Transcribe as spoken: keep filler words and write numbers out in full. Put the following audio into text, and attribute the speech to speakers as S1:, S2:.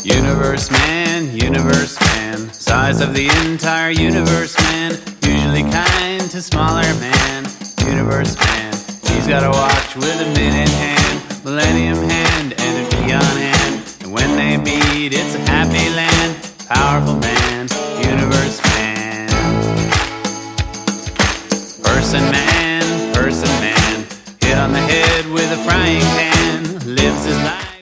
S1: Universe man, universe man, size of the entire universe man, usually kind to smaller man. Universe man, he's got a watch with a minute hand, millennium hand, and a beyond hand. And when they meet, it's a happy land. Powerful man, universe man. Person man, person man, hit on the head with a frying pan, lives his life.